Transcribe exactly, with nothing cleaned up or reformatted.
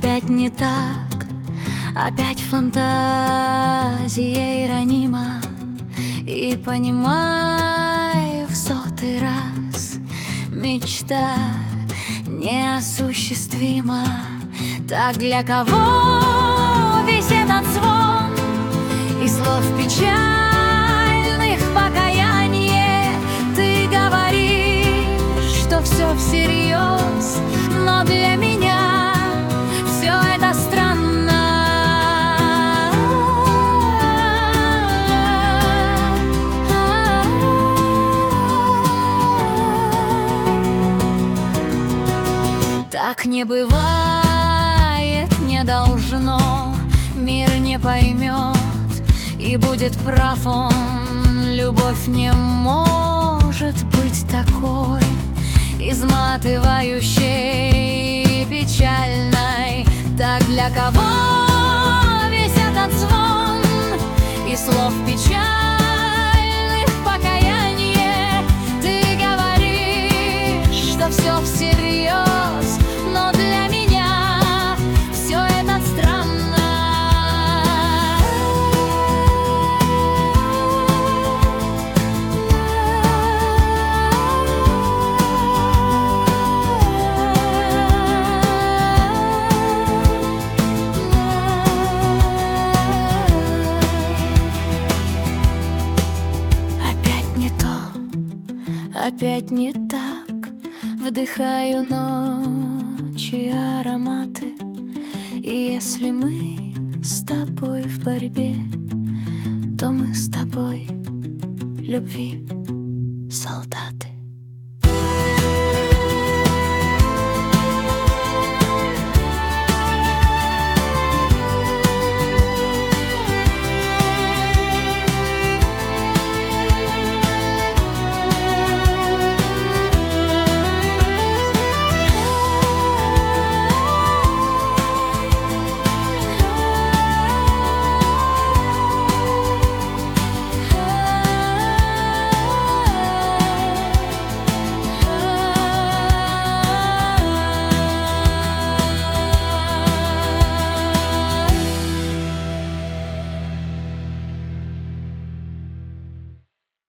опять не так, опять фантазия ранима. И понимаю в сотый раз, мечта неосуществима. Так для кого весь этот звон и слов печальных покаяние? Ты говоришь, что все всерьез, но для меня все это странно. Так не бывает, не должно, мир не поймет, и будет прав он. Любовь не может быть такой изматывающей, печальной. Так для кого весь этот звон и слов печальных покаяние? Ты говоришь, что все всерьез, но для меня все это странно. Опять не то, опять не так. Вдыхаю ночи ароматы. И если мы с тобой в борьбе, то мы с тобой любви солдаты.